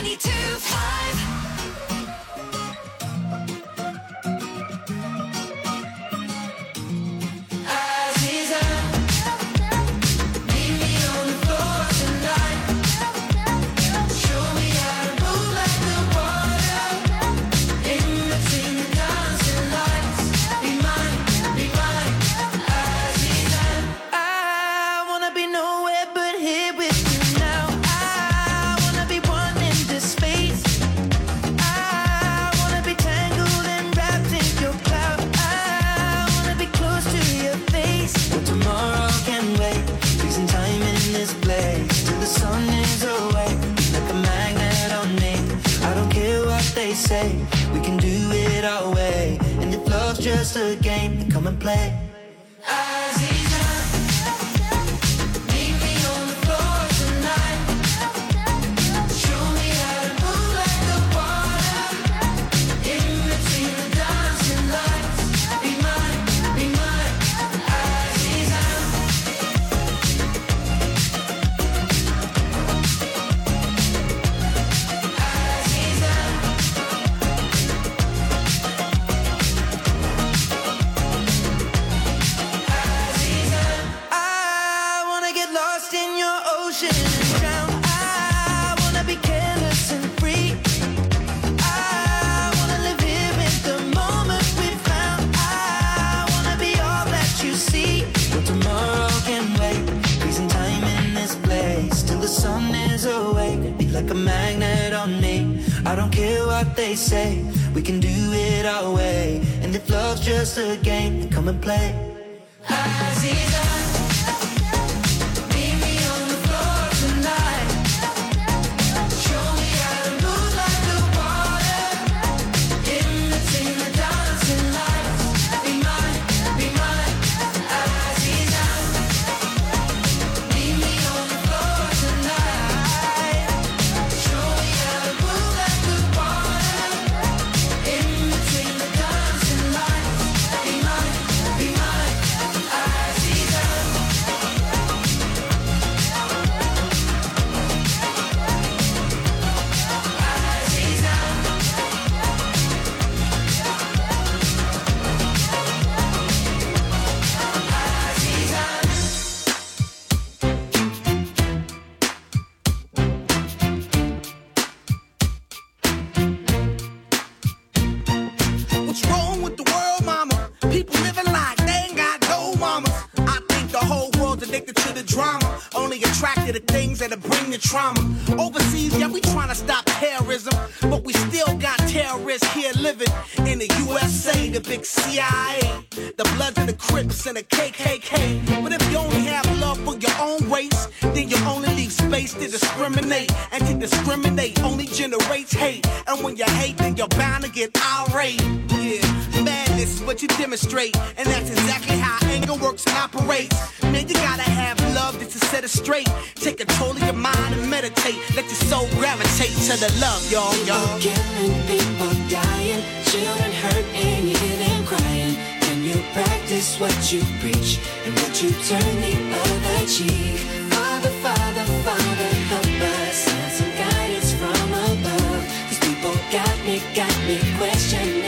Just a game, come and play. They say we can do it our way, and if love's just a game, then come and play. Trauma. Overseas, yeah, we trying to stop terrorism, but we still got terrorists here living in the USA, the big CIA, the Bloods and the Crips and the KKK. But if you only have love for your own race, then you only leave space to discriminate, and to discriminate only generates hate. And when you hate, then you're bound to get irate. Yeah, madness is what you demonstrate, and that's exactly how anger works and operates. Man, you gotta have love just to set it straight. Take control of your mind and meditate. Let your soul gravitate to the love, y'all. People killing, people dying, children hurt and you hear them crying. Can you practice what you preach, and would you turn the other cheek? Father, Father, Father, help us. Send some guidance from above. These people got me questioning.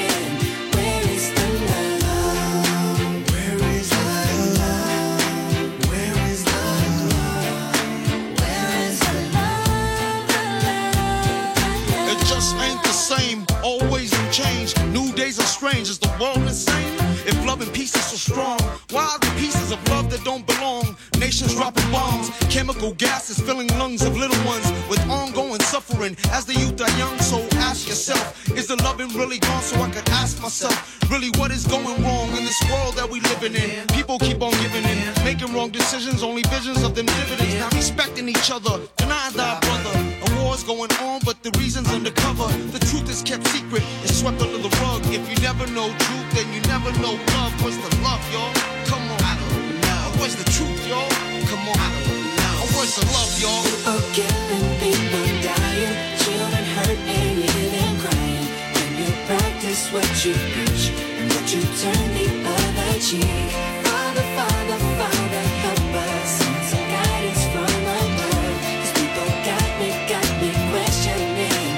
Always in change, new days are strange. Is the world insane? If love and peace is so strong, why are the pieces of love that don't belong? Nations dropping bombs, chemical gases filling lungs of little ones with ongoing suffering as the youth are young. So ask yourself, is the loving really gone? So I could ask myself, really what is going wrong in this world that we living in? People keep on giving in, making wrong decisions, only visions of them dividends. Not respecting each other, denying thy brother. A war's going on, but the reason's undercover. The truth is kept secret, it's swept under the rug. If you never know truth, then you never know love. What's the love, y'all? Come on, I don't know. Where's the truth, y'all? Come on, I don't know. Where's the love, y'all? People killing, people dying, children hurt and you hear them crying. When you practice what you preach, and would you turn the other cheek? Father, Father, Father, help us. Send some guidance from above. These people got me questioning.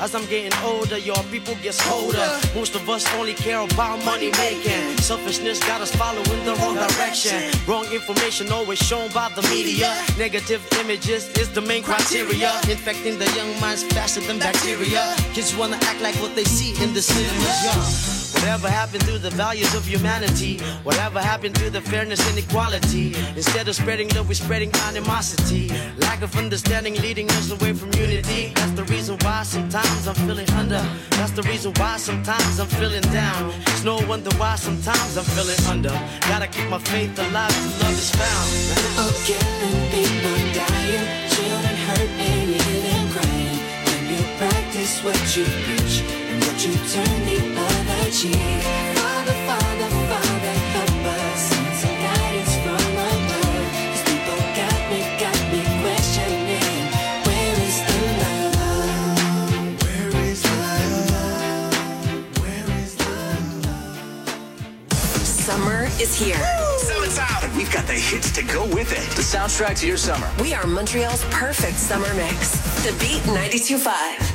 As I'm getting older, your people gets colder. Most of us only care about money making. Selfishness got us following the wrong direction. Wrong information always shown by the media. Negative images is the main criteria. Infecting the young minds faster than bacteria. Kids wanna act like what they see in the cinemas, yeah. Whatever happened to the values of humanity? Whatever happened to the fairness and equality? Instead of spreading love, we're spreading animosity. Lack of understanding leading us away from unity. That's the reason why sometimes I'm feeling under. That's the reason why sometimes I'm feeling down. It's no wonder why sometimes I'm feeling under. Gotta keep my faith alive till love is found. Oh, killing people, dying, children hurt and you hear them crying. When you practice what you preach and what you turn the other cheek. Father, Father, Father, help us. Send some guidance from above. These people got me questioning. Where is the love? Where is the love? Where is the love? Summer is here. Summertime. And we've got the hits to go with it. The soundtrack to your summer. We are Montreal's perfect summer mix. The Beat 92.5.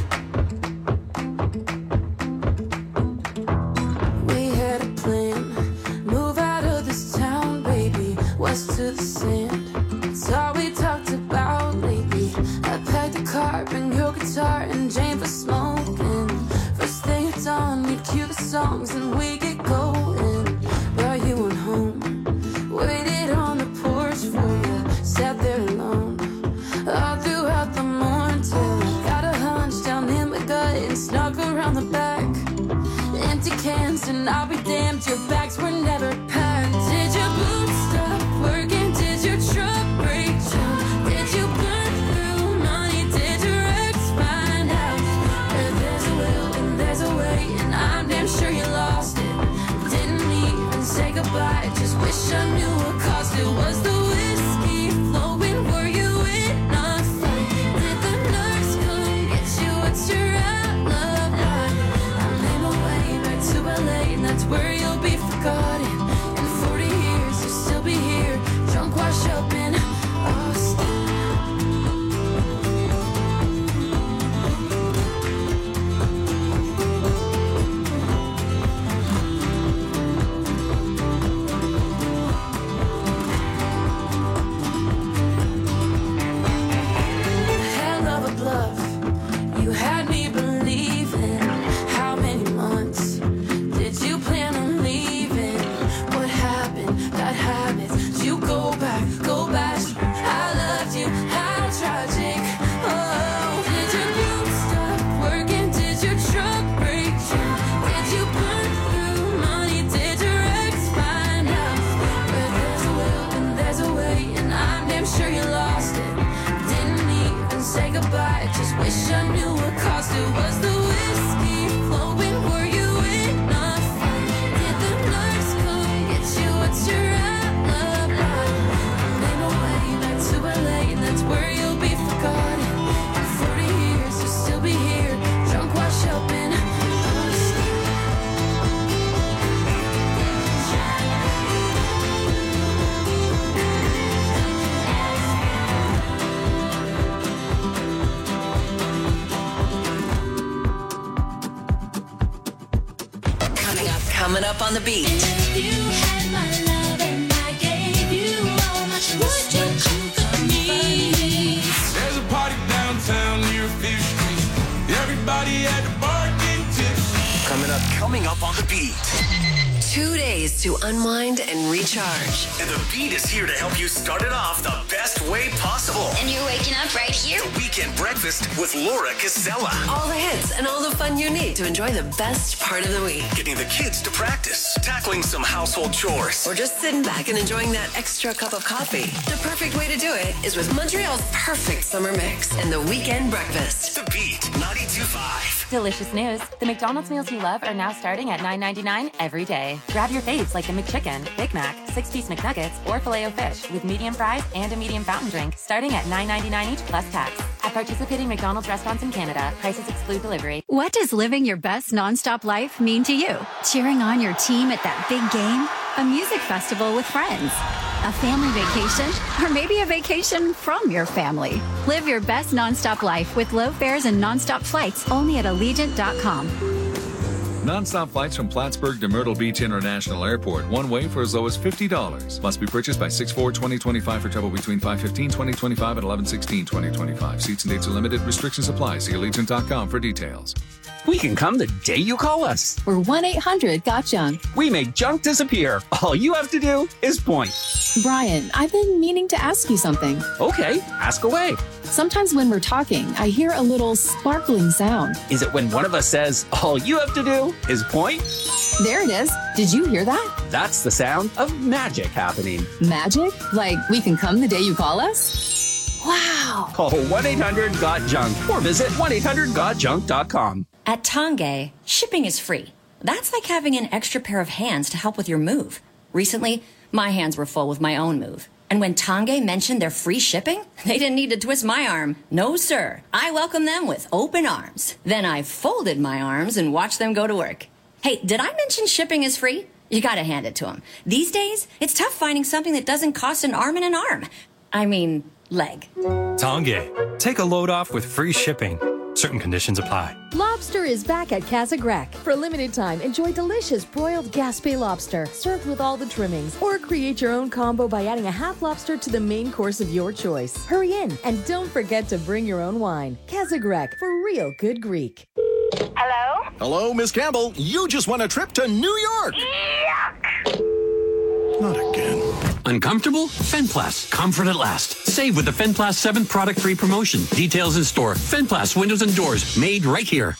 To the sand, it's all we talked about lately. I packed a car, bring your guitar and Jane for smoking. First thing at dawn, we'd cue the songs and we get going. But you went home, waited on the porch for you, sat there alone all throughout the morning till I got a hunch down in my gut and snuck around the back. Empty cans and I'll be damned, your bags were never packed. Did your boots stop working? Did your truck break down? Did you burn through money? Did your ex find out? There's a will and there's a way, and I'm damn sure you lost it. Didn't even say goodbye, just wish I knew what caused it. Was the whiskey flowing? Were you in a fight? Did the nurse come get you? What's your outlook like? I made my way back to LA, and that's where you'll be forgotten. In 40 years, you'll still be here, drunk, washed up in Austin. Hell of a bluff, you had me believing. How many months did you plan on leaving? What happened? Bad habits. Did you go back? I loved you. How tragic. Oh, did your boots stop working? Did your truck break down? Did you burn through money? Did your ex find out? Where there's a will and there's a way, and I'm damn sure you lost it. Didn't even say goodbye, just wish I knew what caused it. Was the whiskey flowing? Were you in a fight? Did the nurse come get you? What's your outlook like? I made my way back to LA, and that's where you'll be forgotten. In 40 years, you'll still be here, drunk, washed up in Austin. Coming up on the Beat. If you had my love and I gave you all my trust, would you come me? There's a party downtown near Fifth Street. Everybody at the bar getting tips. Coming up on the Beat. 2 days to unwind and recharge. And the Beat is here to help you start it off the best way possible. And you're waking up right here. The Weekend Breakfast with Laura Casella. All the hits and all the fun you need to enjoy the best part of the week. Getting the kids to practice, tackling some household chores, Or just sitting back and enjoying that extra cup of coffee. The perfect way to do it is with Montreal's perfect summer mix and the Weekend Breakfast. The Beat 92.5. Delicious news. The McDonald's meals you love are now starting at $9.99 every day. Grab your faves like the McChicken, Big Mac, 6-piece McNuggets, or Filet-O-Fish with medium fries and a medium fountain drink starting at $9.99 each plus tax. At participating McDonald's restaurants in Canada, prices exclude delivery. What does living your best nonstop life mean to you? Cheering on your team at that big game? A music festival with friends? A family vacation? Or maybe a vacation from your family. Live your best nonstop life with low fares and nonstop flights only at Allegiant.com. Non-stop flights from Plattsburgh to Myrtle Beach International Airport, one way for as low as $50. Must be purchased by 6/4/2025 for travel between 5/15/2025 and 11/16/2025. Seats and dates are limited. Restrictions apply. See Allegiant.com for details. We can come the day you call us. We're 1-800-GOT-JUNK. We make junk disappear. All you have to do is point. Brian, I've been meaning to ask you something. Okay, ask away. Sometimes when we're talking, I hear a little sparkling sound. Is it when one of us says, all you have to do is point? There it is. Did you hear that? That's the sound of magic happening. Magic? Like we can come the day you call us? Wow. Call 1-800-GOT-JUNK or visit 1-800-GOT-JUNK.com. At Tongay, shipping is free. That's like having an extra pair of hands to help with your move. Recently, my hands were full with my own move. And when Tongay mentioned their free shipping, they didn't need to twist my arm. No, sir. I welcomed them with open arms. Then I folded my arms and watched them go to work. Hey, did I mention shipping is free? You gotta hand it to them. These days, it's tough finding something that doesn't cost an arm and an arm. I mean, leg. Tongay. Take a load off with free shipping. Certain conditions apply. Lobster is back at Casa Grecque. For a limited time, enjoy delicious broiled Gaspé lobster served with all the trimmings. Or create your own combo by adding a half lobster to the main course of your choice. Hurry in and don't forget to bring your own wine. Casa Grecque, for real good Greek. Hello? Hello, Miss Campbell. You just won a trip to New York. Yuck! Not again. Uncomfortable? Fenplast. Comfort at last. Save with the Fenplast 7th product-free promotion. Details in store. Fenplast windows and doors. Made right here.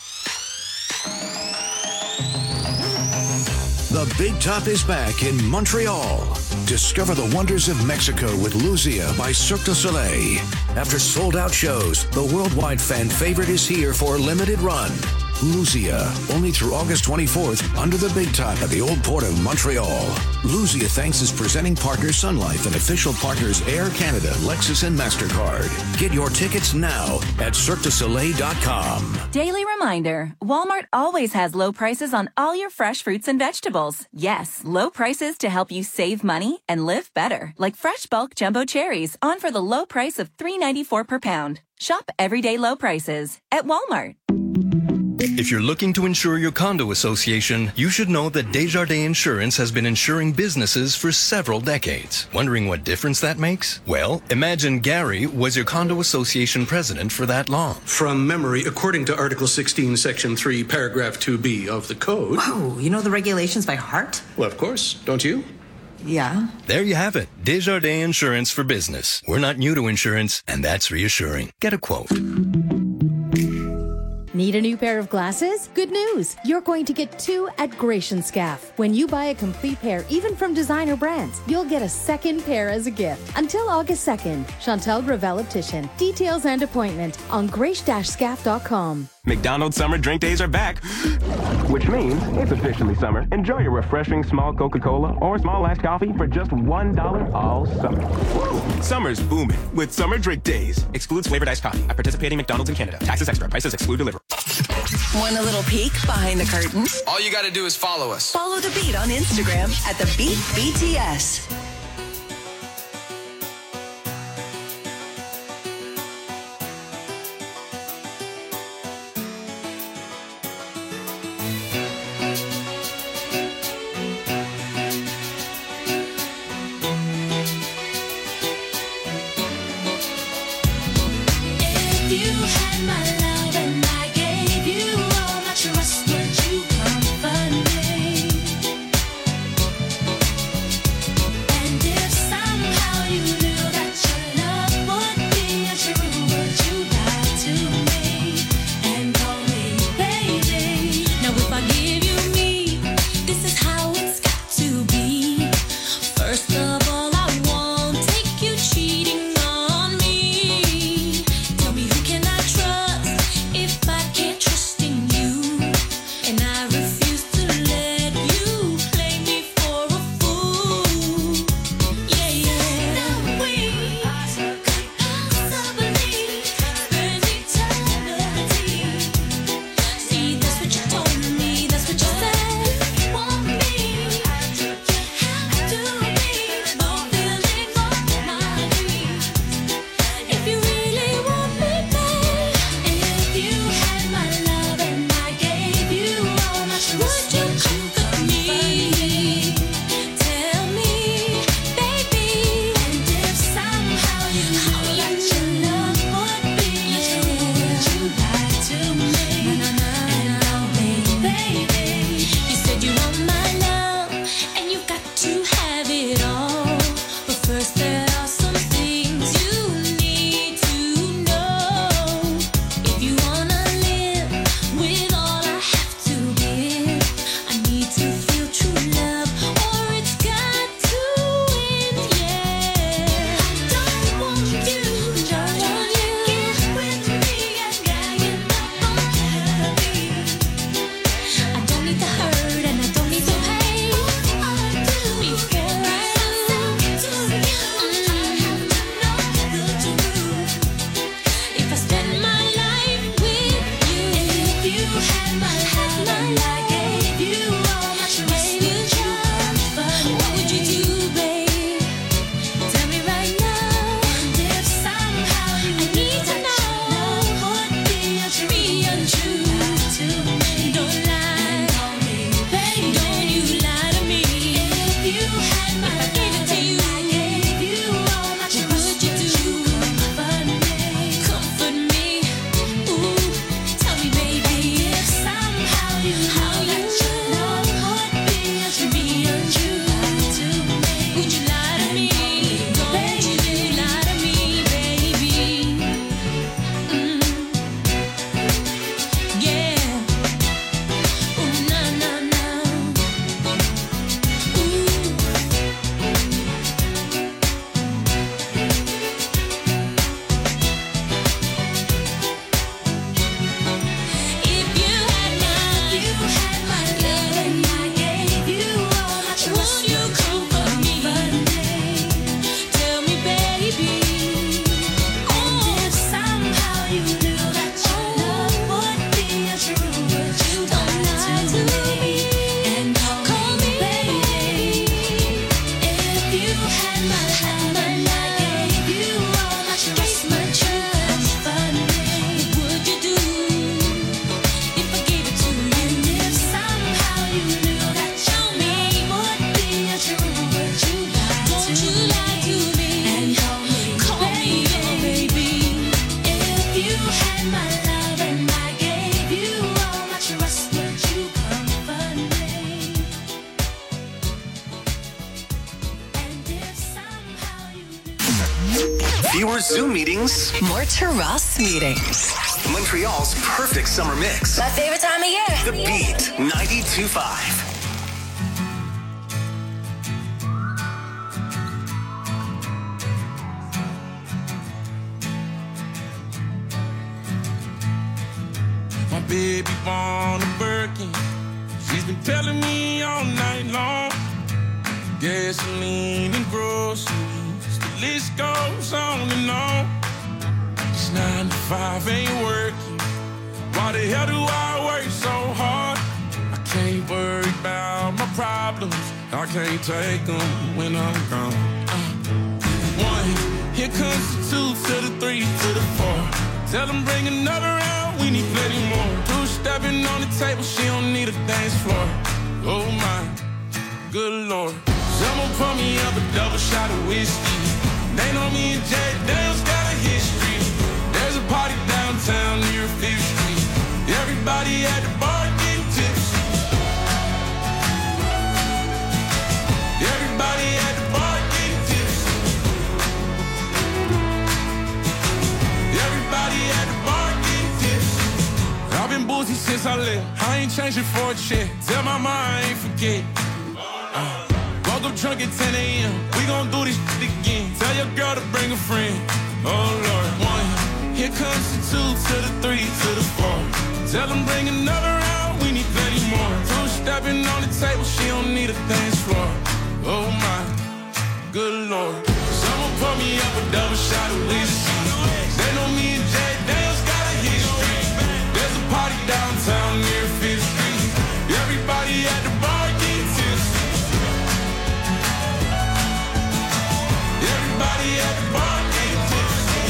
The Big Top is back in Montreal. Discover the wonders of Mexico with Luzia by Cirque du Soleil. After sold-out shows, the worldwide fan favorite is here for a limited run. Luzia, only through August 24th, under the Big Top at the Old Port of Montreal. Luzia thanks its presenting partner Sun Life and official partners Air Canada, Lexus, and MasterCard. Get your tickets now at CirqueDuSoleil.com. Daily reminder, Walmart always has low prices on all your fresh fruits and vegetables. Yes, low prices to help you save money and live better. Like fresh bulk jumbo cherries on for the low price of $3.94 per pound. Shop everyday low prices at Walmart. If you're looking to insure your condo association, you should know that Desjardins Insurance has been insuring businesses for several decades. Wondering what difference that makes? Well, imagine Gary was your condo association president for that long. From memory, according to Article 16, Section 3, Paragraph 2B of the Code. Oh, you know the regulations by heart? Well, of course. Don't you? Yeah. There you have it. Desjardins Insurance for Business. We're not new to insurance, and that's reassuring. Get a quote. Need a new pair of glasses? Good news! You're going to get 2 at Gratian Scaff. When you buy a complete pair, even from designer brands, you'll get a second pair as a gift. Until August 2nd, Chantel Gravel Optician. Details and appointment on grace-scaff.com. McDonald's summer drink days are back, which means it's officially summer. Enjoy your refreshing small Coca-Cola or small iced coffee for just $1 all summer. Woo! Summer's booming with summer drink days. Excludes flavored iced coffee at participating McDonald's in Canada. Taxes extra. Prices exclude delivery. Want a little peek behind the curtain? All you got to do is follow us. Follow The Beat on Instagram at The Beat BTS. fewer Zoom meetings, more terrace meetings. Montreal's perfect summer mix. My favorite time of year. The Beat 92.5. My baby born a Birkin. She's been telling me all night long. Gasoline and groceries, the list goes on and on. This 9 to 5 ain't working. Why the hell do I work so hard? I can't worry about my problems. I can't take them when I'm gone. 1, here comes the 2 to the 3 to the 4. Tell them bring another round, we need plenty more. 2 stepping on the table, she don't need a dance floor. Oh my, good Lord. Someone pour me up a double shot of whiskey. They know me and Jay Dale's got a history. There's a party downtown near 5th Street. Everybody at the bar getting tipsy. Everybody at the bar getting tipsy. Everybody at the bar getting tipsy. I've been boozy since I left. I ain't changing for a check. Tell my mom I ain't forget. Woke up drunk at 10 a.m. We gon' do this shit again. Tell your girl to bring a friend. Oh Lord. 1, here comes the 2 to the 3 to the 4. Tell them bring another round, we need plenty more. 2 stepping on the table, she don't need a dance floor. Oh my, good Lord. Someone pour me up a double shot of whiskey. They know me and Jay Dale's got a history. There's a party downtown near 5th Street. Everybody at the bar getting tipsy. Everybody at the bar getting tipsy.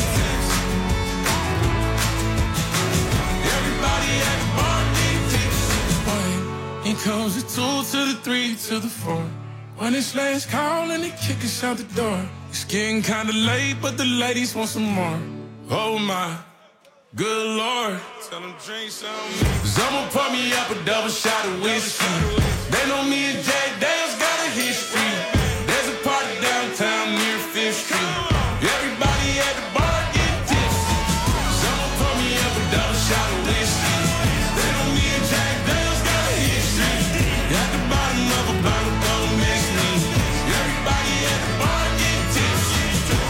Everybody at the bar getting tipsy. 1, here comes the 2 to the 3 to the 4. When it's last call and they kick us out the door. It's getting kinda late, but the ladies want some more. Oh my, good Lord. Tell them drink some. Someone pour me up a double shot of whiskey. They know me and Jay Dale's got a history. There's a party downtown near 5th Street. Everybody at the bar getting tipsy. Someone pour me up a double shot of whiskey. They know me and Jack Dale's got a history. At the bottom of a bottle, don't miss me. Everybody at the bar getting tipsy.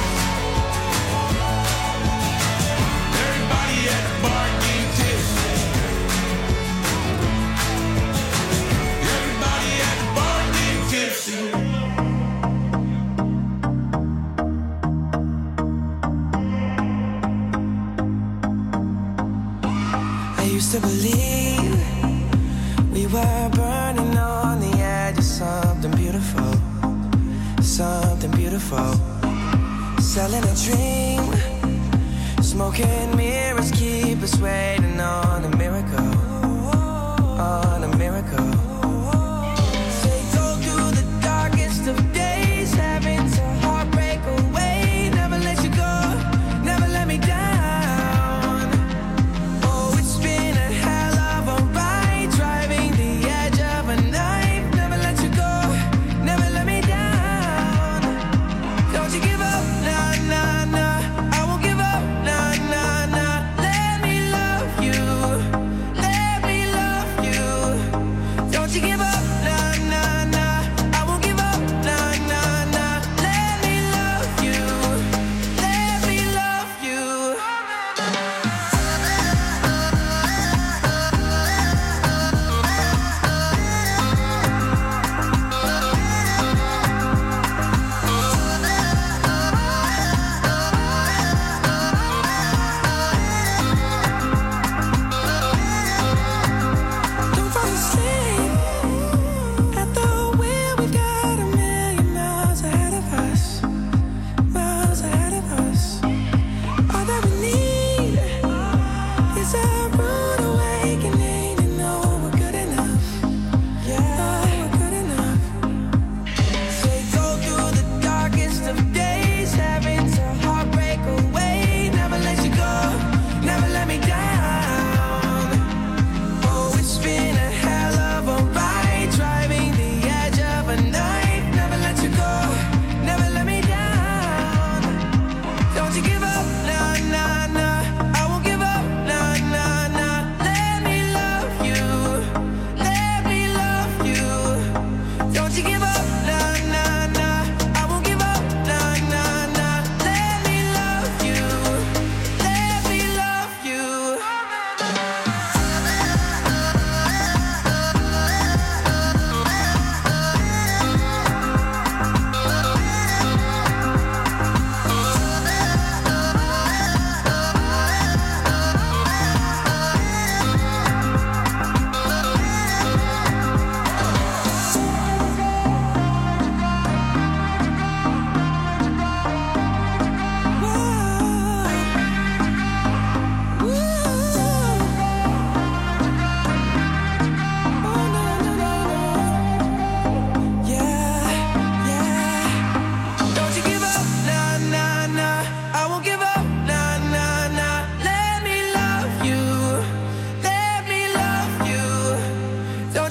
Everybody at the bar getting tipsy. Everybody at the bar getting tipsy. I used to believe we were burning on the edge of something beautiful, something beautiful. Selling a dream, smoking mirrors keep us waiting on a miracle, on a miracle. Say go through the darkest of days, having to heartbreak away. Never let you go, never let me down. You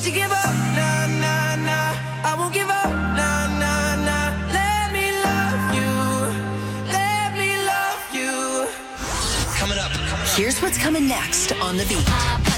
you give up? Nah, nah, nah. I won't give up. Nah, nah, nah. Let me love you. Let me love you. Coming up. Here's what's coming next on The Beat.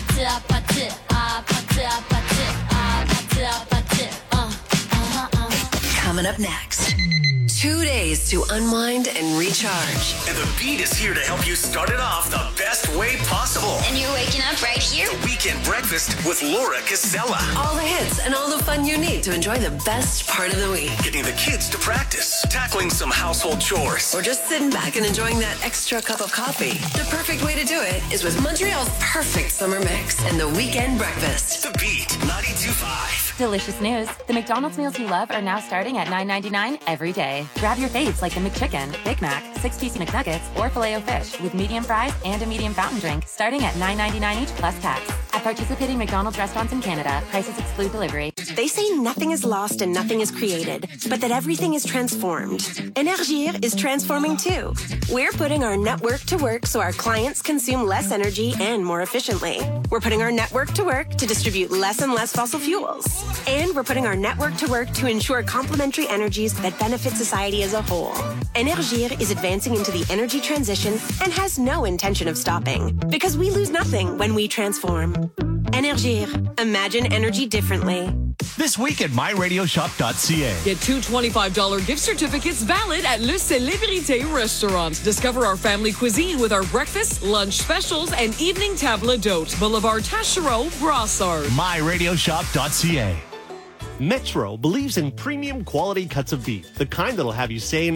Coming up next. 2 days to unwind and recharge. And The Beat is here to help you start it off the best way possible. And you're waking up right here. The Weekend Breakfast with Laura Casella. All the hits and all the fun you need to enjoy the best part of the week. Getting the kids to practice, tackling some household chores, or just sitting back and enjoying that extra cup of coffee. The perfect way to do it is with Montreal's perfect summer mix and The Weekend Breakfast. The Beat 92.5. Delicious news. The McDonald's meals you love are now starting at $9.99 every day. Grab your faves like the McChicken, Big Mac, 6-piece McNuggets, or Filet-O-Fish with medium fries and a medium fountain drink starting at $9.99 each plus tax. At participating McDonald's restaurants in Canada, prices exclude delivery. They say nothing is lost and nothing is created, but that everything is transformed. Énergir is transforming too. We're putting our network to work so our clients consume less energy and more efficiently. We're putting our network to work to distribute less and less fossil fuels. And we're putting our network to work to ensure complementary energies that benefit society as a whole. Énergir is advancing into the energy transition and has no intention of stopping, because we lose nothing when we transform. Énergir. Imagine energy differently. This week at myradioshop.ca. Get 2 $25 gift certificates valid at Le Célébrité restaurant. Discover our family cuisine with our breakfast, lunch specials, and evening table d'hôte. Boulevard Taschereau, Brossard. myradioshop.ca. Metro believes in premium quality cuts of beef, the kind that'll have you saying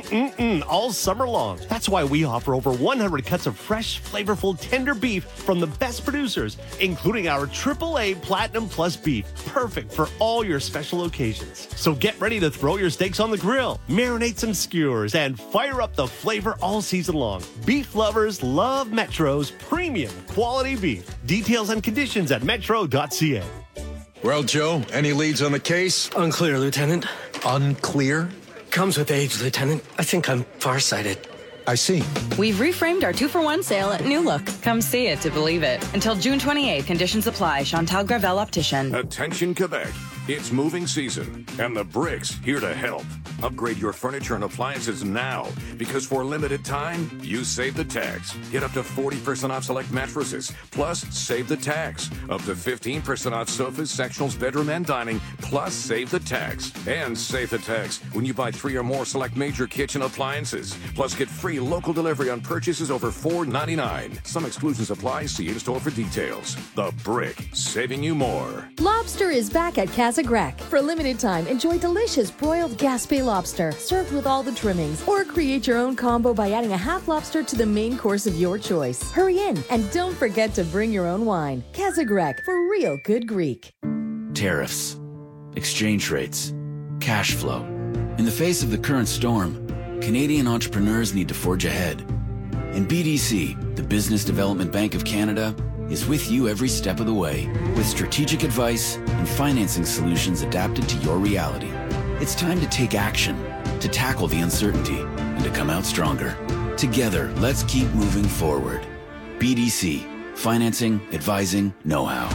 all summer long. That's why we offer over 100 cuts of fresh, flavorful, tender beef from the best producers, including our AAA Platinum Plus beef, perfect for all your special occasions. So get ready to throw your steaks on the grill, marinate some skewers, and fire up the flavor all season long. Beef lovers love Metro's premium quality beef. Details and conditions at metro.ca. Well, Joe, any leads on the case? Unclear, Lieutenant. Unclear? Comes with age, Lieutenant. I think I'm farsighted. I see. We've reframed our 2-for-1 sale at New Look. Come see it to believe it. Until June 28th, conditions apply. Chantal Gravel Optician. Attention, Quebec. It's moving season, and the Brick's here to help. Upgrade your furniture and appliances now, because for a limited time, you save the tax. Get up to 40% off select mattresses, plus save the tax. Up to 15% off sofas, sectionals, bedroom, and dining, plus save the tax. And save the tax when you buy 3 or more select major kitchen appliances. Plus get free local delivery on purchases over $4.99. Some exclusions apply. See in-store for details. The Brick, saving you more. Lobster is back at Casa Grecque. For a limited time, enjoy delicious broiled Gaspé lobster served with all the trimmings, or create your own combo by adding a half lobster to the main course of your choice. Hurry in, and don't forget to bring your own wine. Casa Grecque, for real good Greek. Tariffs, exchange rates, cash flow. In the face of the current storm, Canadian entrepreneurs need to forge ahead. And BDC, the Business Development Bank of Canada, is with you every step of the way with strategic advice and financing solutions adapted to your reality. It's time to take action, to tackle the uncertainty, and to come out stronger. Together, let's keep moving forward. BDC, financing, advising, know-how.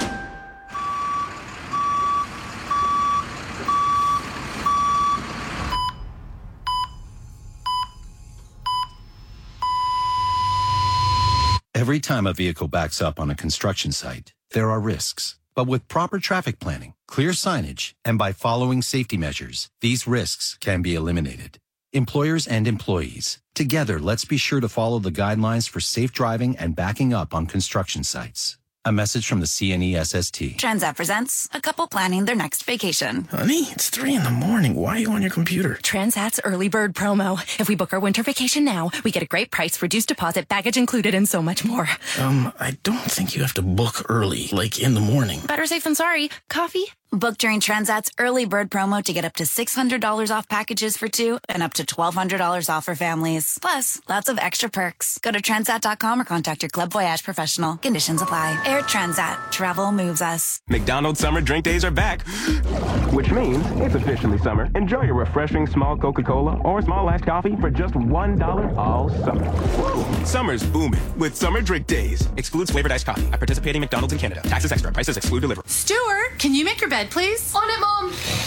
Every time a vehicle backs up on a construction site, there are risks. But with proper traffic planning, clear signage, and by following safety measures, these risks can be eliminated. Employers and employees, together, let's be sure to follow the guidelines for safe driving and backing up on construction sites. A message from the CNESST. Transat presents a couple planning their next vacation. Honey, it's 3 a.m. Why are you on your computer? Transat's early bird promo. If we book our winter vacation now, we get a great price, reduced deposit, baggage included, and so much more. I don't think you have to book early, like in the morning. Better safe than sorry. Coffee? Book during Transat's early bird promo to get up to $600 off packages for 2 and up to $1,200 off for families. Plus, lots of extra perks. Go to Transat.com or contact your Club Voyage professional. Conditions apply. Air Transat. Travel moves us. McDonald's summer drink days are back, which means it's officially summer. Enjoy your refreshing small Coca-Cola or small iced coffee for just $1 all summer. Woo. Summer's booming with summer drink days. Excludes flavored iced coffee at participating McDonald's in Canada. Taxes extra. Prices exclude delivery. Stuart, can you make your bed, please? On it, Mom.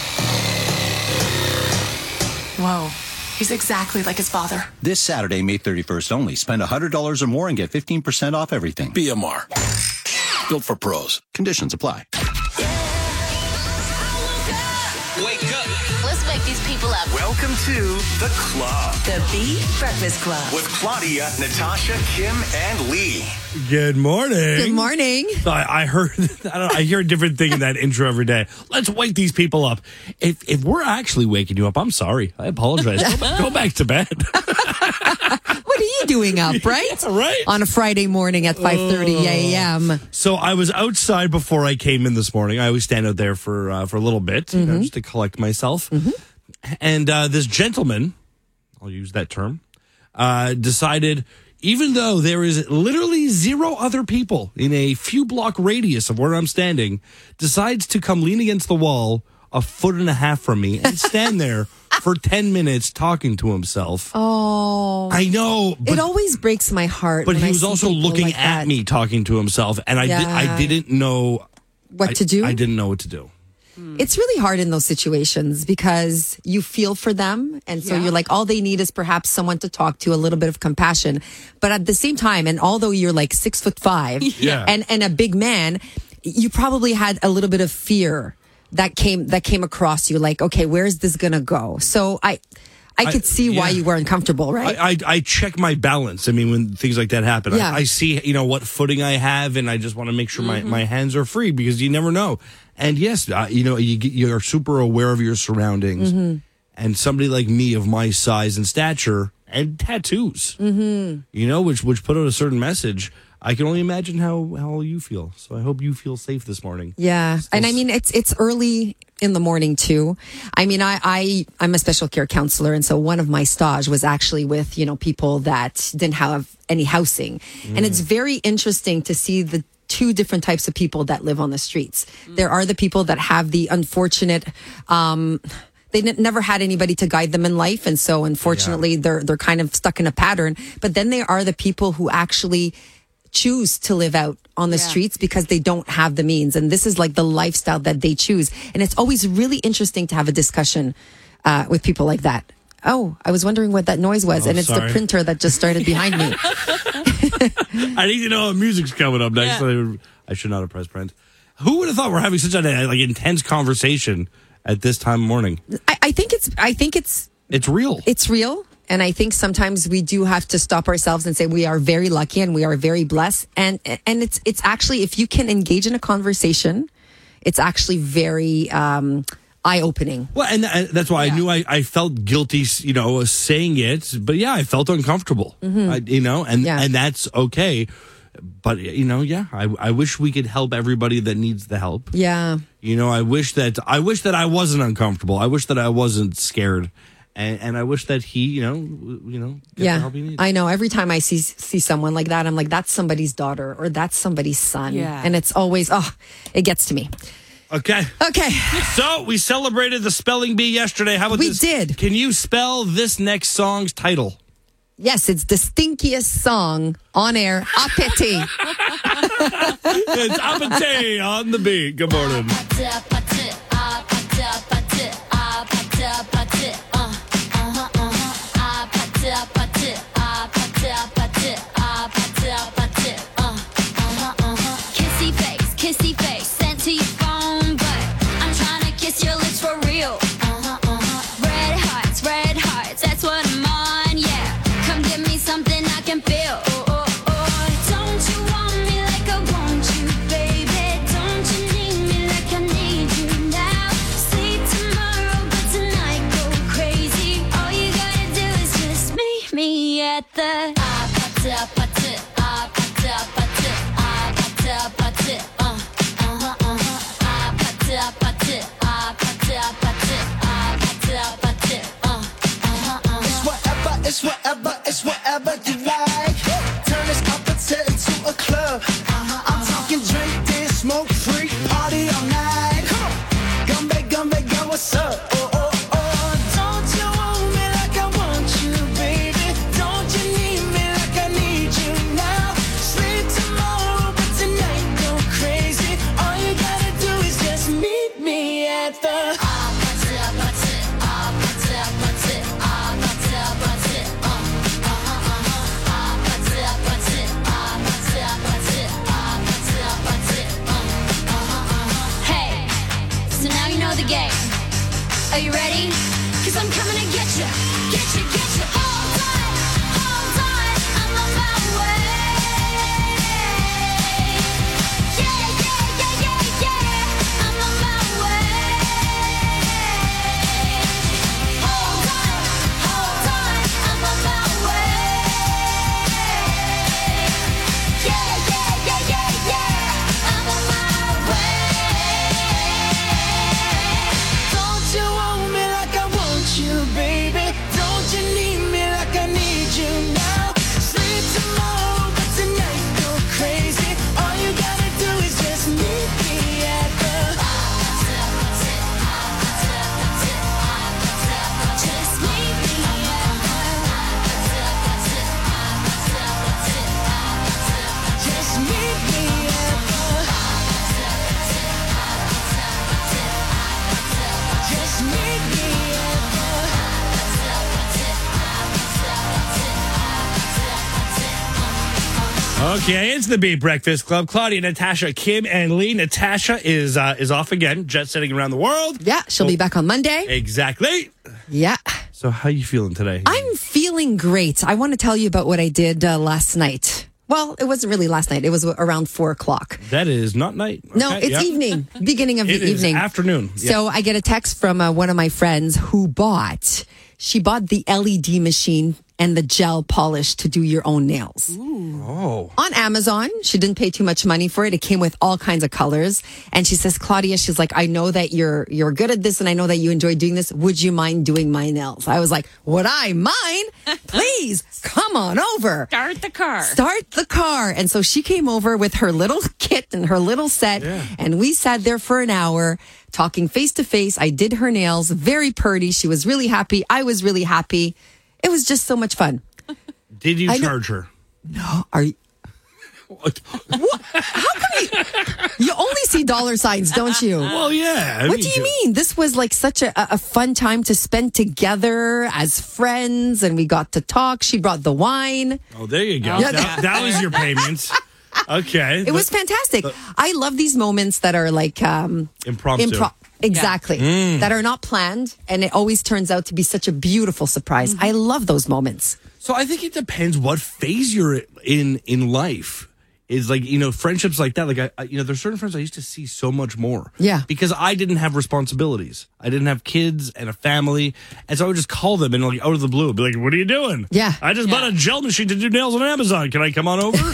Whoa. He's exactly like his father. This Saturday, May 31st only. Spend $100 or more and get 15% off everything. BMR. Built for pros. Conditions apply. Wake up. Let's wake these people up. Welcome to the club. The B Breakfast Club. With Claudia, Natasha, Kim, and Lee. Good morning. Good morning. So I heard, I hear a different thing in that intro every day. Let's wake these people up. If we're actually waking you up, I'm sorry. I apologize. Go back to bed. What are you doing up, right? Right. On a Friday morning at 5:30 a.m. So I was outside before I came in this morning. I always stand out there for a little bit, you know, just to collect myself. And this gentleman, I'll use that term, decided, even though there is literally 0 other people in a few block radius of where I'm standing, decides to come lean against the wall 1.5 feet from me and stand there for 10 minutes talking to himself. Oh. I know. It always breaks my heart. But when he I was see also people looking like at that. me talking to himself, and I didn't know what to do. I didn't know what to do. It's really hard in those situations because you feel for them. And so you're like, all they need is perhaps someone to talk to, a little bit of compassion. But at the same time, and although you're like 6'5" and a big man, you probably had a little bit of fear that came across you. Like, okay, where is this going to go? So I could see why you were uncomfortable, right? I check my balance. I mean, when things like that happen, Yeah. I see, what footing I have, and I just want to make sure my hands are free because you never know. And yes, you're super aware of your surroundings. And somebody like me of my size and stature and tattoos, which put out a certain message. I can only imagine how you feel. So I hope you feel safe this morning. Yeah. And I mean, it's early in the morning too. I mean, I'm a special care counselor. And so one of my stage was actually with, people that didn't have any housing. And it's very interesting to see the 2 different types of people that live on the streets. There are the people that have the unfortunate, they never had anybody to guide them in life. And so unfortunately, they're kind of stuck in a pattern. But then there are the people who actually choose to live out on the streets because they don't have the means. And this is like the lifestyle that they choose. And it's always really interesting to have a discussion with people like that. Oh, I was wondering what that noise was. And it's the printer that just started behind me. I need to know what music's coming up next. I should not have pressed print. Who would have thought we're having such an intense conversation at this time of morning? I think it's real. It's real. And I think sometimes we do have to stop ourselves and say we are very lucky and we are very blessed. And it's actually, if you can engage in a conversation, it's actually very eye-opening. Well, and that's why I knew I felt guilty, saying it. But yeah, I felt uncomfortable, and that's okay. But, I wish we could help everybody that needs the help. Yeah. I wish that I wasn't uncomfortable. I wish that I wasn't scared. And I wish that he, get the help he needs. I know. Every time I see someone like that, I'm like, that's somebody's daughter or that's somebody's son. Yeah. And it's always, it gets to me. Okay. So we celebrated the spelling bee yesterday. How about this? We did. Can you spell this next song's title? Yes, it's the stinkiest song on air. Appétit. It's Appétit on the beat. Good morning. Kissy face, sent to your phone, but I'm trying to kiss your lips for real. Red hearts, that's what I'm on, yeah. Come give me something I can feel. Don't you want me like I want you, baby? Don't you need me like I need party all night. Come back, girl, what's up? Oh, oh, oh. Don't you want me like I want you, baby? Don't you need me like I need you now? Sleep tomorrow, but tonight go crazy. All you gotta do is just meet me at the the game. Are you ready? 'Cause I'm coming to get you. Get you, get you. Hold on, I'm on my way. Yeah, yeah, yeah, yeah, yeah. I'm on my way. Hold on, I'm on my way. Yeah, yeah, yeah, yeah, yeah. I'm on my way. you want me like I want you, baby? Don't you need me like I need you now? Sleep tomorrow, but tonight go crazy. All you gotta do is just meet me at the just meet me at just meet me at just meet me Okay, it's the Beat Breakfast Club. Claudia, Natasha, Kim, and Lee. Natasha is off again, jet setting around the world. Yeah, she'll be back on Monday. Exactly. Yeah. So how you feeling today? I'm feeling great. I want to tell you about what I did last night. Well, it wasn't really last night. It was around 4:00. That is not night. No, Okay, it's yeah. evening. Beginning of the It is evening. afternoon. Yeah. So I get a text from one of my friends who bought the LED machine and the gel polish to do your own nails. Oh. On Amazon. She didn't pay too much money for it. It came with all kinds of colors. And she says, Claudia, she's like, I know that you're good at this and I know that you enjoy doing this. Would you mind doing my nails? I was like, would I mind? Please come on over. Start the car. Start the car. And so she came over with her little kit and her little set. Yeah. And we sat there for an hour talking face to face. I did her nails. Very pretty. She was really happy. I was really happy. It was just so much fun. Did you charge her? No. Are you? What? How come you only see dollar signs, don't you? Well, yeah. What do you mean? This was like such a fun time to spend together as friends, and we got to talk. She brought the wine. Oh, there you go. Yeah. That was your payment. Okay. It was fantastic. I love these moments that are like Impromptu. Exactly. That are not planned, and it always turns out to be such a beautiful surprise. I love those moments. So I think it depends what phase you're in life. Is like, friendships like that. Like, there's certain friends I used to see so much more. Yeah. Because I didn't have responsibilities. I didn't have kids and a family. And so I would just call them and like out of the blue, be like, what are you doing? Yeah. I just bought a gel machine to do nails on Amazon. Can I come on over?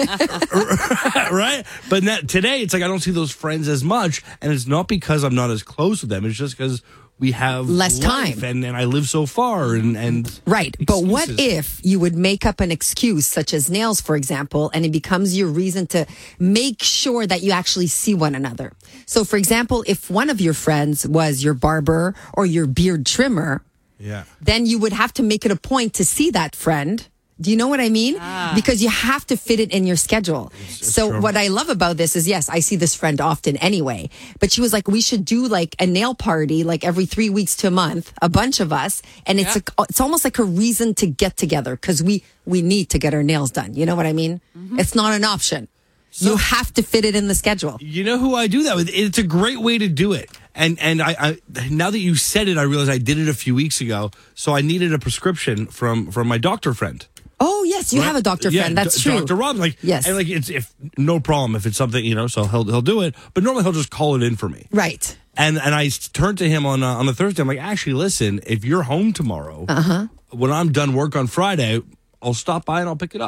Right? But today it's like I don't see those friends as much. And it's not because I'm not as close with them. It's just because we have less life time. and I live so far and right. But what excuses. if you would make up an excuse, such as nails, for example, and it becomes your reason to make sure that you actually see one another? So, for example, if one of your friends was your barber or your beard trimmer, then you would have to make it a point to see that friend. Do you know what I mean? Because you have to fit it in your schedule. So true. what I love about this is, yes, I see this friend often anyway, but she was like, we should do like a nail party, like every 3 weeks to a month, a bunch of us. And it's it's almost like a reason to get together because we need to get our nails done. You know what I mean? It's not an option. You have to fit it in the schedule. You know who I do that with? It's a great way to do it. And I now that you said it, I realize I did it a few weeks ago. So I needed a prescription from my doctor friend. Oh, yes, you have a doctor friend. That's true. Dr. Rob, yes. And it's if no problem if it's something, so he'll do it, but normally he'll just call it in for me. Right. And I turned to him on a Thursday. I'm like, actually, listen, if you're home tomorrow, when I'm done work on Friday, I'll stop by and I'll pick it up.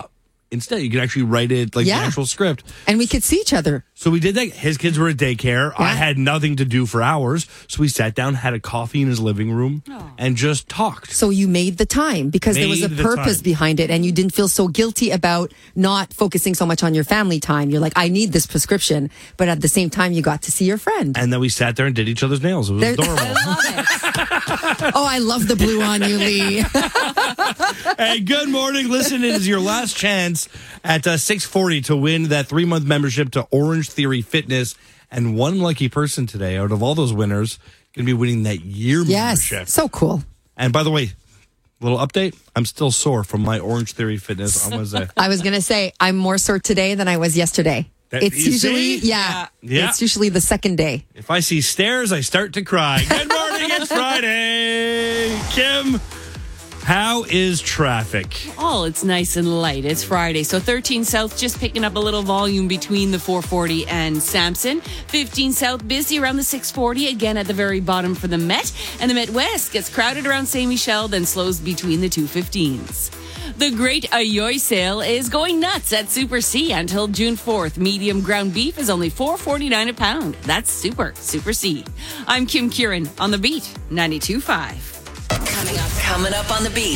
instead. You could actually write it like Yeah. the actual script. And we could see each other. So we did that. His kids were at daycare. I had nothing to do for hours. So we sat down, had a coffee in his living room, and just talked. So you made the time because there was a Made the purpose time. behind it, and you didn't feel so guilty about not focusing so much on your family time. You're like, I need this prescription, but at the same time, you got to see your friend. And then we sat there and did each other's nails. It was adorable. Oh, I love the blue on you, Lee. Hey, good morning. Listen, it is your last chance at 6:40 to win that 3-month membership to Orange Theory Fitness. And one lucky person today, out of all those winners, going to be winning that year Yes, membership. so cool. And by the way, little update, I'm still sore from my Orange Theory Fitness on Wednesday. I was going to say, I'm more sore today than I was yesterday. It's You usually, see? yeah, Yeah. it's usually the second day. If I see stairs, I start to cry. Good morning, it's Friday. Kim, how is traffic? Oh, it's nice and light. It's Friday. So 13 South just picking up a little volume between the 440 and Sampson. 15 South busy around the 640, again at the very bottom for the Met. And the Met West gets crowded around Saint Michel, then slows between the 215s. The Great Ayoy sale is going nuts at Super C until June 4th. Medium ground beef is only $4.49 a pound. That's Super C. I'm Kim Kieran on The Beat, 92.5. Coming up on the beat.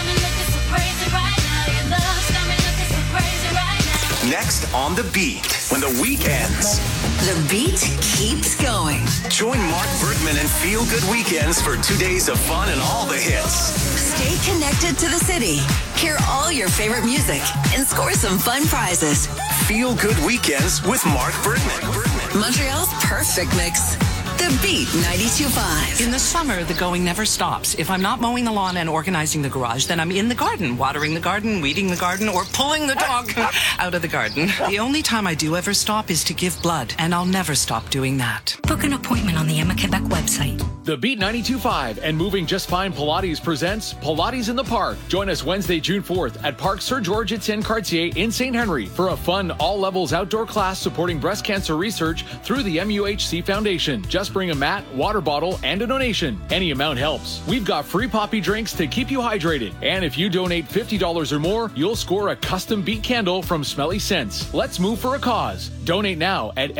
Next on The Beat, when the week ends. The beat keeps going. Join Mark Bergman and Feel Good Weekends for 2 days of fun and all the hits. Stay connected to the city. Hear all your favorite music and score some fun prizes. Feel Good Weekends with Mark Bergman. Montreal's perfect mix. The Beat 92.5. In the summer, the going never stops. If I'm not mowing the lawn and organizing the garage, then I'm in the garden, watering the garden, weeding the garden, or pulling the dog out of the garden. The only time I do ever stop is to give blood, and I'll never stop doing that. Book an appointment on the Emma Quebec website. The Beat 92.5 and Moving Just Fine Pilates presents Pilates in the Park. Join us Wednesday, June 4th at Parc Sir George at Saint-Cartier in St. Henry for a fun, all-levels outdoor class supporting breast cancer research through the MUHC Foundation. Just bring a mat, water bottle, and a donation. Any amount helps. We've got free poppy drinks to keep you hydrated. And if you donate $50 or more, you'll score a custom Beat candle from Smelly Scents. Let's move for a cause. Donate now at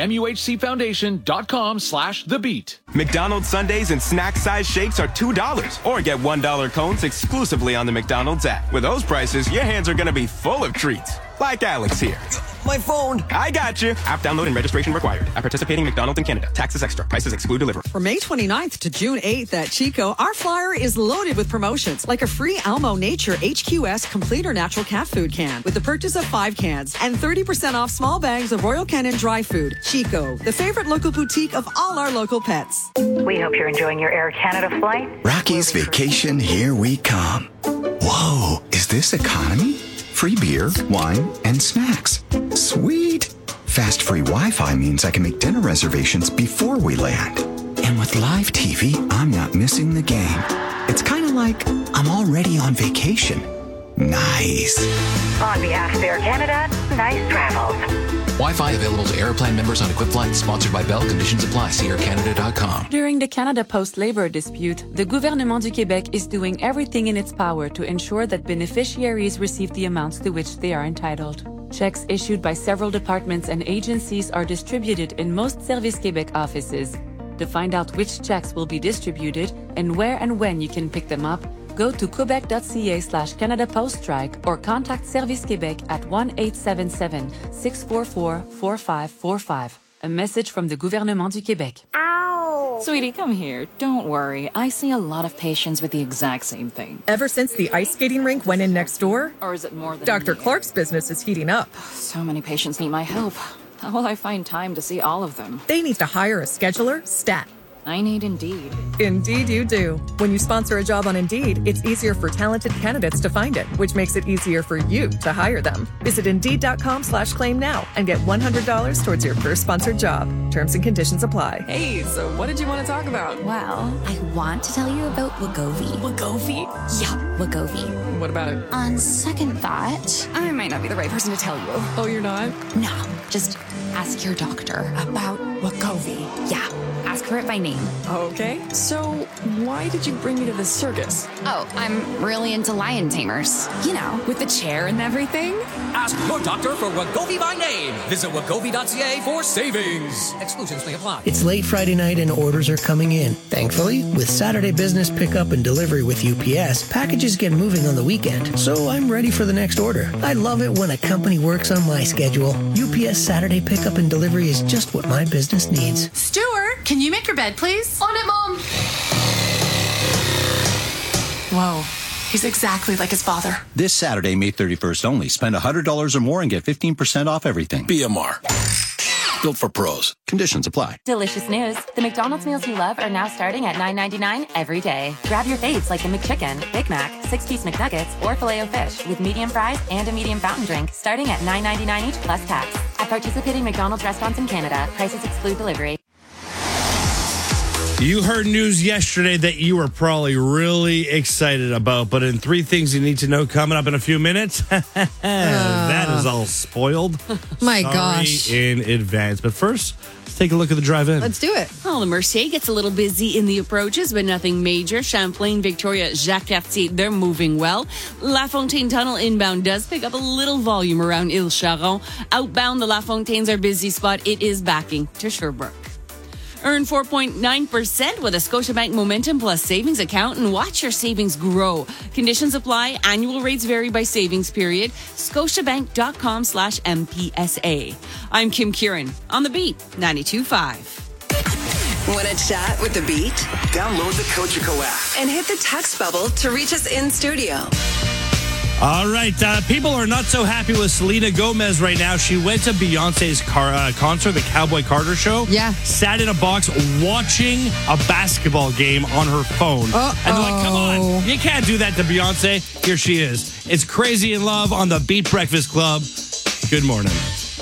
muhcfoundation.com/thebeat. McDonald's Sundays and snack size shakes are $2 or get $1 cones exclusively on the McDonald's app. With those prices, your hands are going to be full of treats. Like Alex here. My phone. I got you. App download and registration required. At participating McDonald's in Canada. Taxes extra. Prices exclude delivery. From May 29th to June 8th at Chico, our flyer is loaded with promotions like a free Almo Nature HQS Complete or Natural Cat Food can with the purchase of 5 cans and 30% off small bags of Royal Canin dry food. Chico, the favorite local boutique of all our local pets. We hope you're enjoying your Air Canada flight. Rocky's Vacation, here we come. Whoa, is this economy? Free beer, wine, and snacks. Sweet. Fast free Wi-Fi means I can make dinner reservations before we land. And with live TV, I'm not missing the game. It's kind of like I'm already on vacation. Nice. On behalf of Air Canada, nice travels. Wi-Fi available to Airplan members on equipped flights. Sponsored by Bell. Conditions apply. See aircanada.com. During the Canada Post labor dispute, the Gouvernement du Québec is doing everything in its power to ensure that beneficiaries receive the amounts to which they are entitled. Checks issued by several departments and agencies are distributed in most Service Québec offices. To find out which checks will be distributed and where and when you can pick them up, go to quebec.ca/Canada Post Strike or contact Service Québec at 1-877-644-4545. A message from the Gouvernement du Québec. Ow! Sweetie, come here. Don't worry. I see a lot of patients with the exact same thing. Ever since the ice skating rink went in next door? Or is it more than Dr. Clark's business is heating up. So many patients need my help. How will I find time to see all of them? They need to hire a scheduler, stat. I need Indeed. Indeed you do. When you sponsor a job on Indeed, it's easier for talented candidates to find it, which makes it easier for you to hire them. Visit Indeed.com/claim now and get $100 towards your first sponsored job. Terms and conditions apply. Hey, so what did you want to talk about? Well, I want to tell you about Wegovy. Wegovy? Yeah, Wegovy. What about it? On second thought, I might not be the right person to tell you. Oh, you're not? No, just ask your doctor about Wegovy. Yeah, ask her for it by name. Okay, so why did you bring me to this circus? Oh, I'm really into lion tamers. You know, with the chair and everything. Ask your doctor for Wegovy by name. Visit wegovy.ca for savings. Exclusions may apply. It's late Friday night and orders are coming in. Thankfully, with Saturday business pickup and delivery with UPS, packages get moving on the weekend, so I'm ready for the next order. I love it when a company works on my schedule. UPS Saturday pickup and delivery is just what my business needs. Stuart, can you make your bed, please? On it, Mom. Whoa. He's exactly like his father. This Saturday, May 31st only. Spend $100 or more and get 15% off everything. BMR. Built for pros. Conditions apply. Delicious news. The McDonald's meals you love are now starting at $9.99 every day. Grab your faves like the McChicken, Big Mac, 6-piece McNuggets, or Filet-O-Fish with medium fries and a medium fountain drink starting at $9.99 each plus tax. At participating McDonald's restaurants in Canada, prices exclude delivery. You heard news yesterday that you were probably really excited about, but in 3 things you need to know coming up in a few minutes, that is all spoiled. My Sorry gosh. in advance. But first, let's take a look at the drive-in. Let's do it. Well, the Mercier gets a little busy in the approaches, but nothing major. Champlain, Victoria, Jacques Cartier, they're moving well. La Fontaine Tunnel inbound does pick up a little volume around Ile Charon. Outbound, the La Fontaines are busy spot. It is backing to Sherbrooke. Earn 4.9% with a Scotiabank Momentum Plus savings account and watch your savings grow. Conditions apply. Annual rates vary by savings period. Scotiabank.com/MPSA. I'm Kim Kieran on The Beat 92.5. Want to chat with The Beat? Download the Cogeco app. And hit the text bubble to reach us in studio. All right. People are not so happy with Selena Gomez right now. She went to Beyonce's concert, the Cowboy Carter show. Yeah. Sat in a box watching a basketball game on her phone. Uh-oh. And they're like, come on, you can't do that to Beyonce. Here she is. It's Crazy in Love on the Beat Breakfast Club. Good morning.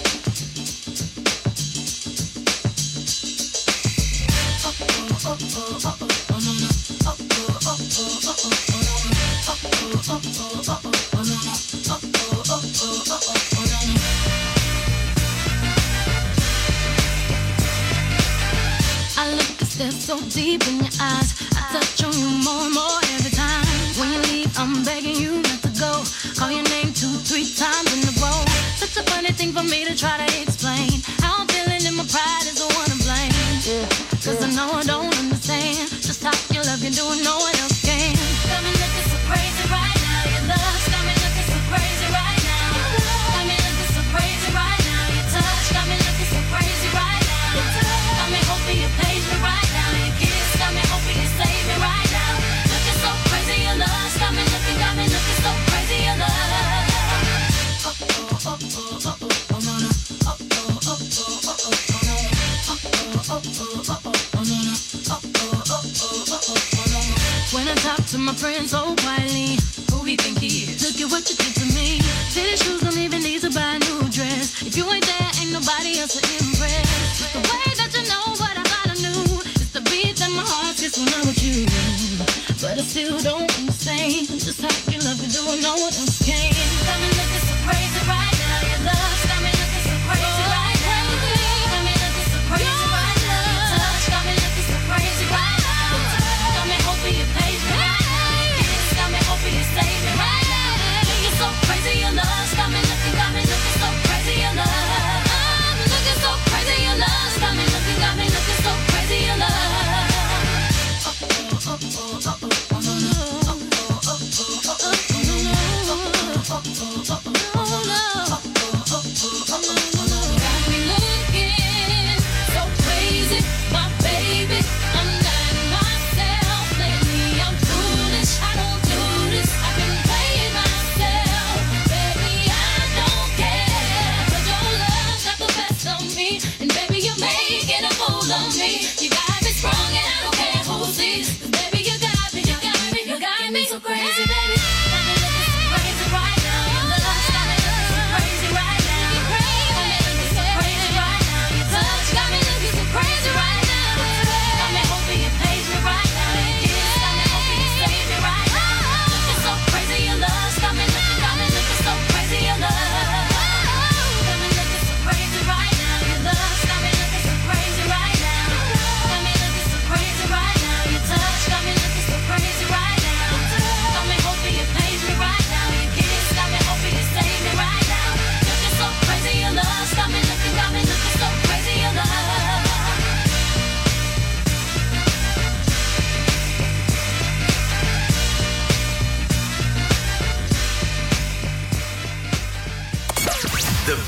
So deep in your eyes, I touch on you more and more every time. When you leave, I'm begging you not to go. Call your name 2-3 times in a row. Such a funny thing for me to try to explain. How I'm feeling and my pride is the one to blame. Yeah. Cause I know I don't understand just how you love you doing no one else can. Got me looking so crazy right now. Your love's got me looking so crazy right now. Got me looking so crazy right now. Your touch got me looking so crazy right now. Got me hoping you page me right now. Got me hoping you save me right now. Looking so crazy, your love. Got me looking so crazy, your love. When I talk to my friends so quietly, who we think he is? Look at what you did to me. Fitted shoes don't even need to buy a new dress. If you ain't there, ain't nobody else to impress. The way that you know what I thought I knew. The beat that my heart gets when I'm with you. But I still don't understand just how you love me doing no one else can. Got me looking so crazy right now. Your love's got me looking so crazy right now. Got me looking so crazy right now. Your touch got me looking so crazy right now. Got me hoping you page me right now. Your kiss got me hoping you save me right now. Looking so crazy, your love's got me looking so crazy, your love. Looking so crazy, your love's got me looking so crazy, your love.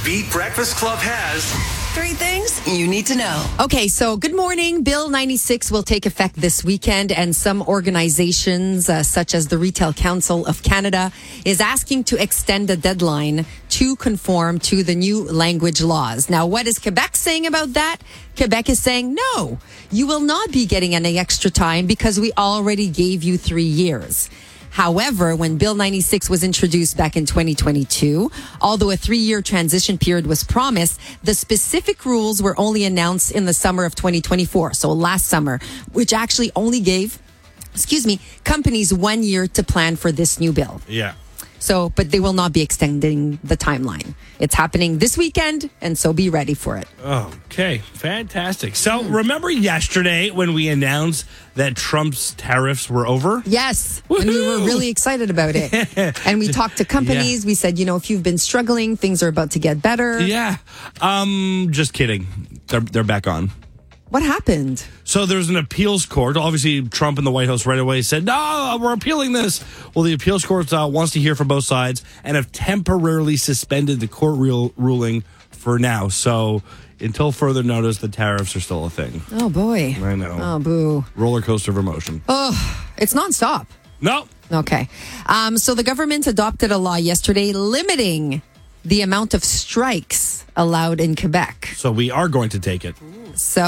Beat Breakfast Club has 3 things you need to know. Okay, so good morning. Bill 96 will take effect this weekend, and some organizations, such as the Retail Council of Canada, is asking to extend the deadline to conform to the new language laws. Now, what is Quebec saying about that? Quebec is saying, no, you will not be getting any extra time because we already gave you 3 years. However, when Bill 96 was introduced back in 2022, although a 3-year transition period was promised, the specific rules were only announced in the summer of 2024, so last summer, which actually only gave, companies 1 year to plan for this new bill. Yeah. So, but they will not be extending the timeline. It's happening this weekend, and so be ready for it. Okay, fantastic. So, remember yesterday when we announced that Trump's tariffs were over? Yes, and we were really excited about it. And we talked to companies. Yeah. We said, if you've been struggling, things are about to get better. Yeah. Just kidding. They're back on. What happened? So there's an appeals court. Obviously, Trump and the White House right away said, no, we're appealing this. Well, the appeals court wants to hear from both sides and have temporarily suspended the court ruling for now. So until further notice, the tariffs are still a thing. Oh, boy. I know. Oh, boo. Roller coaster of emotion. Oh, it's nonstop. No. Okay. So the government adopted a law yesterday limiting the amount of strikes allowed in Quebec. So we are going to take it. So,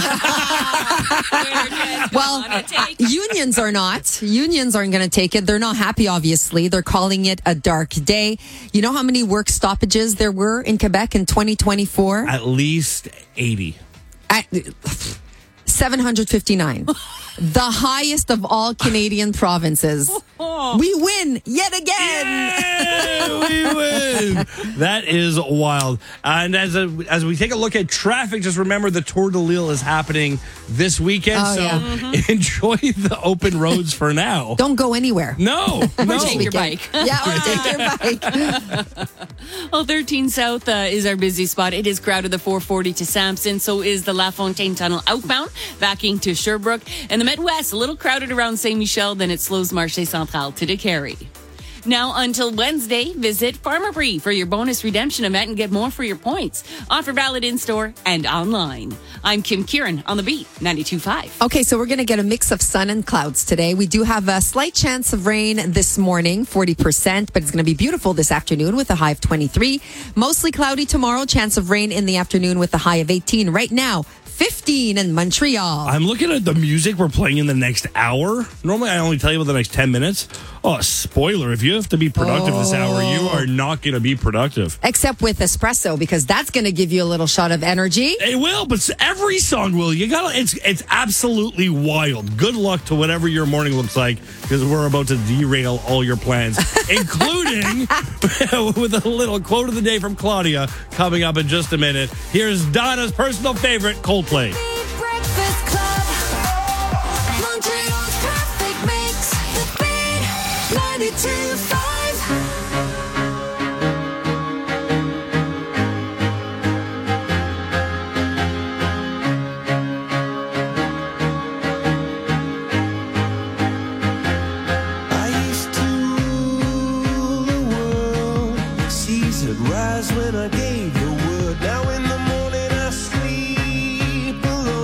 well, unions are not. Unions aren't going to take it. They're not happy, obviously. They're calling it a dark day. You know how many work stoppages there were in Quebec in 2024? At least 80. 759. The highest of all Canadian provinces. We win yet again. Yeah, we win. That is wild. And as we take a look at traffic, just remember the Tour de Lille is happening this weekend. Enjoy the open roads for now. Don't go anywhere. No. Or take your bike. Yeah, or take your bike. Well, 13 South is our busy spot. It is crowded the 440 to Sampson. So is the La Fontaine Tunnel outbound, backing to Sherbrooke. And the Met West, a little crowded around Saint Michel. Then it slows Marché Central to DeCarry. Now, until Wednesday, visit Pharmaprix for your bonus redemption event and get more for your points. Offer valid in-store and online. I'm Kim Kieran on the Beat, 92.5. Okay, so we're going to get a mix of sun and clouds today. We do have a slight chance of rain this morning, 40%, but it's going to be beautiful this afternoon with a high of 23. Mostly cloudy tomorrow, chance of rain in the afternoon with a high of 18. Right now, 15 in Montreal. I'm looking at the music we're playing in the next hour. Normally, I only tell you about the next 10 minutes. Oh, spoiler. If you have to be productive this hour, you are not going to be productive. Except with espresso, because that's going to give you a little shot of energy. It will, but every song will. It's absolutely wild. Good luck to whatever your morning looks like, because we're about to derail all your plans, including with a little quote of the day from Claudia coming up in just a minute. Here's Donna's personal favorite, Coldplay. Breakfast Club. Montreal's perfect mix. The Beat 92.5. Rise when I gave the word. Now in the morning I sleep alone.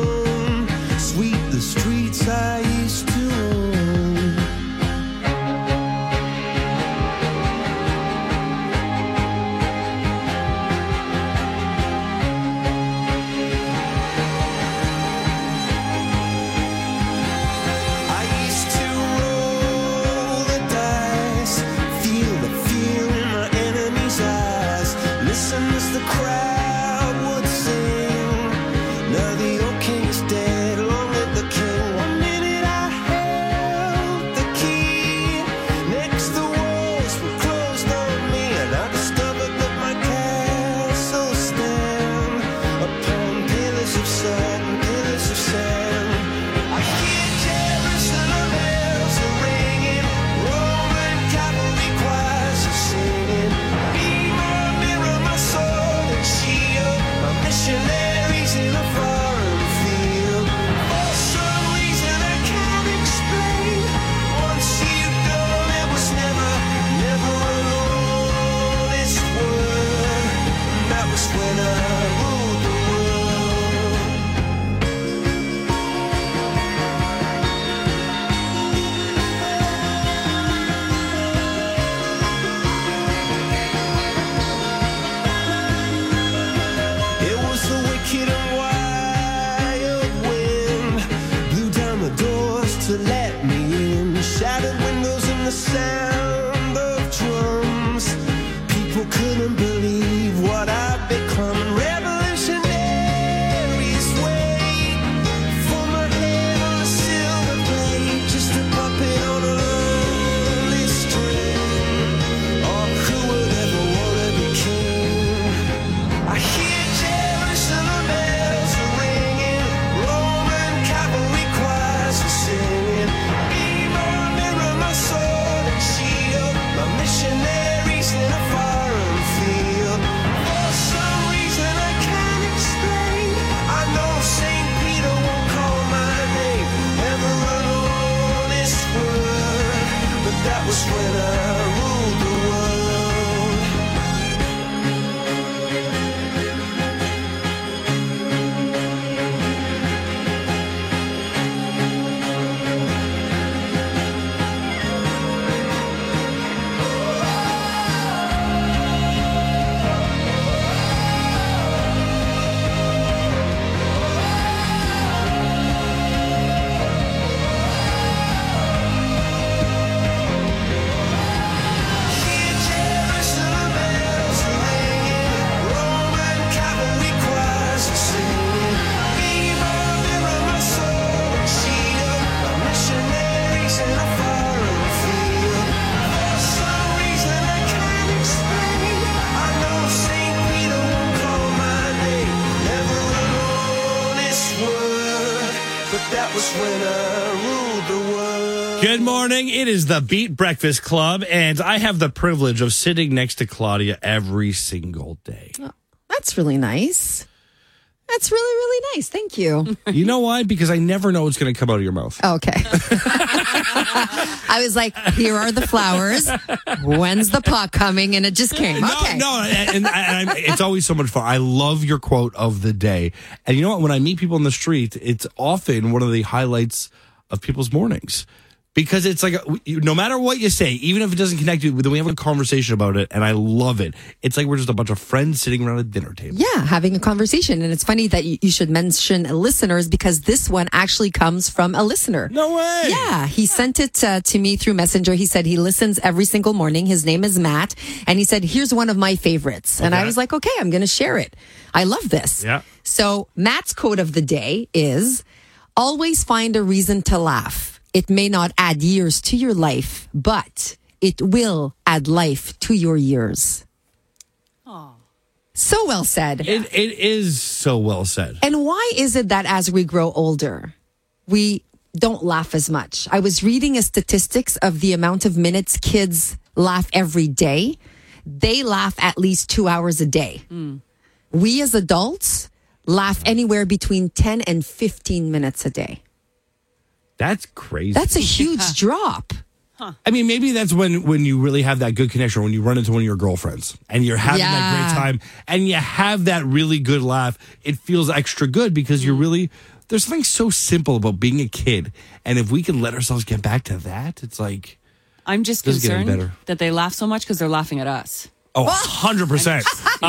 sound of drums. People couldn't believe what I've become. Revolutionaries wait for my head on a silver plate, just a puppet on a lonely string. Oh, who would ever want to be king? I hear Jerusalem bells are ringing, Roman cavalry choirs are singing. Be my mirror, my sword and shield, my missionaries in a foreign field. For some reason I can't explain, I know St. Peter won't call my name ever alone this world, but that was when I ruled the world. That was when I ruled the world. Good morning. It is the Beat Breakfast Club, and I have the privilege of sitting next to Claudia every single day. That's really nice. That's really, really nice. Thank you. You know why? Because I never know what's going to come out of your mouth. Okay. I was like, here are the flowers. When's the pot coming? And it just came. Okay. No, and it's always so much fun. I love your quote of the day. And you know what? When I meet people in the street, it's often one of the highlights of people's mornings. Because it's like, no matter what you say, even if it doesn't connect you, then we have a conversation about it, and I love it. It's like we're just a bunch of friends sitting around a dinner table. Yeah, having a conversation. And it's funny that you should mention listeners, because this one actually comes from a listener. No way. Yeah, he sent it to me through Messenger. He said he listens every single morning. His name is Matt. And he said, here's one of my favorites. And I was like, okay, I'm going to share it. I love this. Yeah. So Matt's quote of the day is, always find a reason to laugh. It may not add years to your life, but it will add life to your years. Oh, so well said. It is so well said. And why is it that as we grow older, we don't laugh as much? I was reading a statistics of the amount of minutes kids laugh every day. They laugh at least 2 hours a day. We as adults laugh anywhere between 10 and 15 minutes a day. That's crazy. That's a huge drop. I mean, maybe that's when you really have that good connection, when you run into one of your girlfriends and you're having that great time and you have that really good laugh. It feels extra good because you're really, there's something so simple about being a kid. And if we can let ourselves get back to that, it's like, I'm just concerned that they laugh so much because they're laughing at us. Oh, 100%.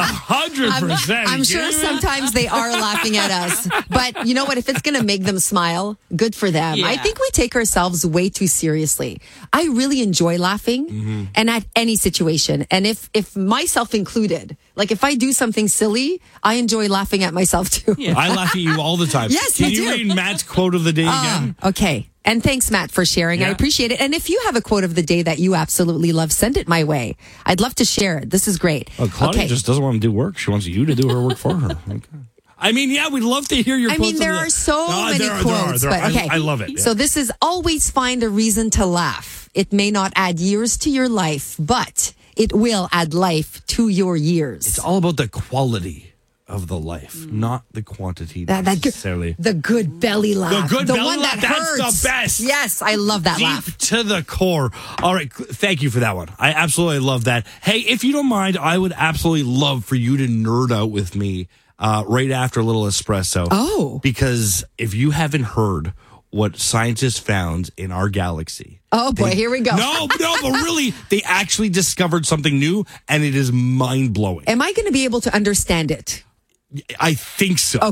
100%. I'm sure sometimes they are laughing at us. But you know what? If it's going to make them smile, good for them. Yeah. I think we take ourselves way too seriously. I really enjoy laughing and at any situation. And if myself included, like if I do something silly, I enjoy laughing at myself too. Yeah. I laugh at you all the time. Yes, Can you you do. read Matt's quote of the day again? Okay. And thanks, Matt, for sharing. I appreciate it. And if you have a quote of the day that you absolutely love, send it my way. I'd love to share it. This is great. Oh, Claudia just doesn't want to do work. She wants you to do her work for her. Okay. I mean, yeah, we'd love to hear your quotes. I mean, there are so many quotes. There are. But okay. I love it. Yeah. So this is always find a reason to laugh. It may not add years to your life, but it will add life to your years. It's all about the quality of the life, not the quantity necessarily. The good belly laugh. The good belly one laugh, that that's hurts. the best. Yes, I love that Deep laugh. to the core. All right, thank you for that one. I absolutely love that. Hey, if you don't mind, I would absolutely love for you to nerd out with me right after a little espresso. Oh. Because if you haven't heard what scientists found in our galaxy. Oh boy, here we go. No, but really, they actually discovered something new, and it is mind-blowing. Am I going to be able to understand it? I think so. Okay.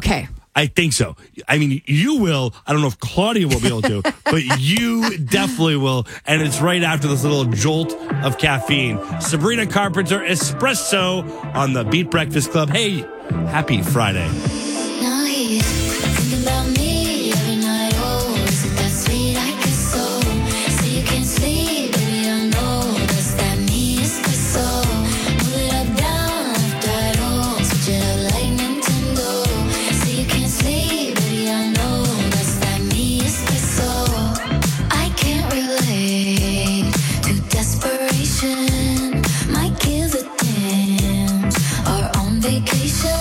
I think so. I mean, you will. I don't know if Claudia will be able to, but you definitely will. And it's right after this little jolt of caffeine. Sabrina Carpenter, Espresso on the Beat Breakfast Club. Hey, happy Friday. Now he's thinking about me every night. Oh, is it that sweet? I guess so. Say you can't sleep, baby. I know that's that me. Espresso. Move it up, down, left, right. Oh, switch it up like Nintendo. Say you can't sleep, baby. I know that's that me. Espresso. I can't relate to desperation. Might give a damn. Are on vacation.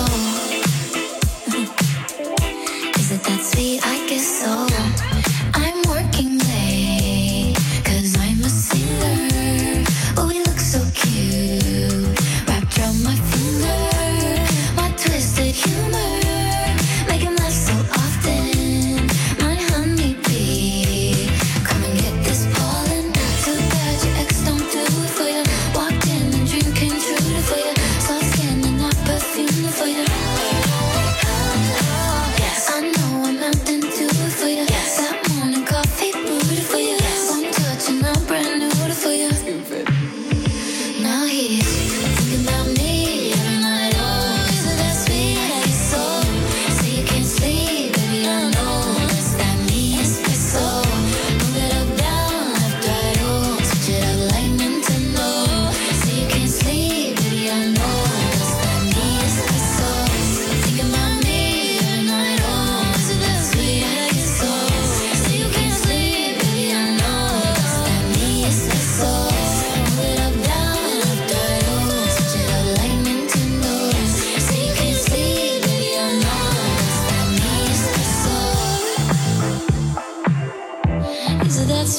Is it that sweet? I guess so. I'm